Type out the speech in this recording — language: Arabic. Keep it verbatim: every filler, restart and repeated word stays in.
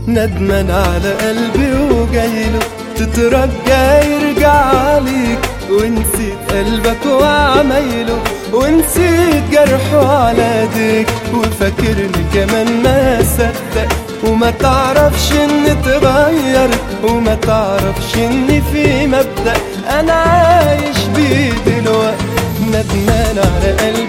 ندمان على قلبي وجايله تترجى يرجع ليك، ونسيت قلبك وعمايله، ونسيت جرحه على ايديك، وفاكرني كمان ما صدق، وما تعرفش اني اتغيرت، وما تعرفش اني في مبدأ انا عايش بيه دلوقتي. ندمان على قلبي